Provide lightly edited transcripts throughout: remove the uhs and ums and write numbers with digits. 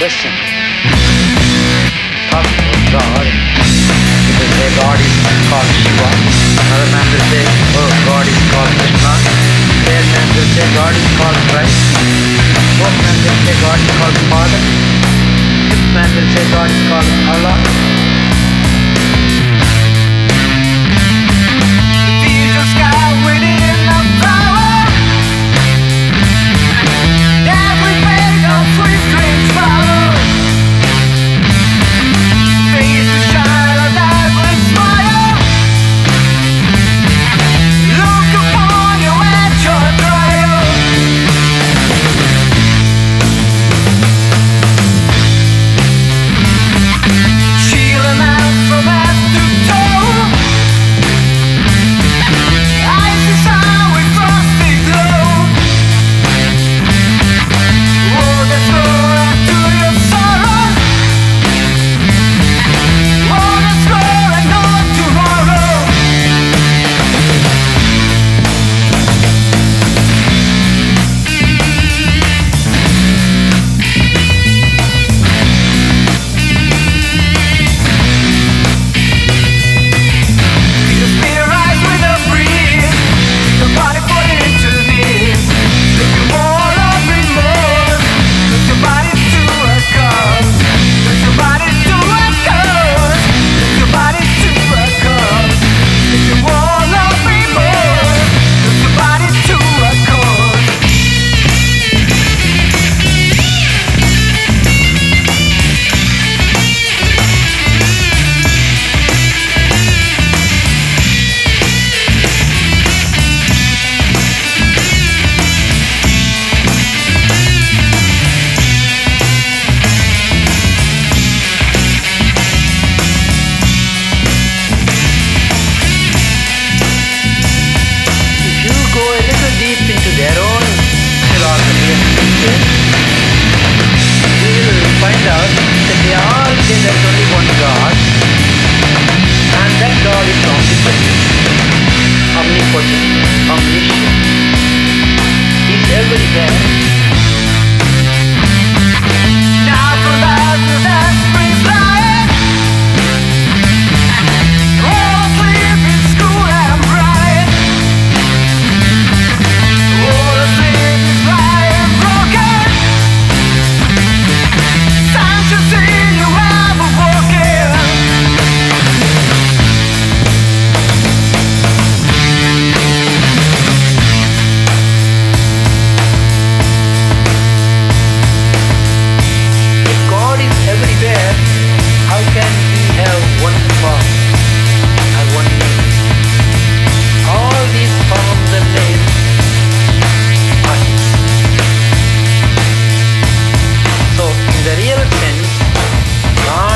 Listen, talk about God. People say God is called Shiva. Another man will say, oh, God is called Krishna. Third man will say God is called Christ. Fourth man will say God is called Father. Fifth man will say God is called Allah.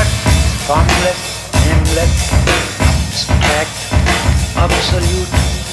Formless, nameless, abstract, absolute,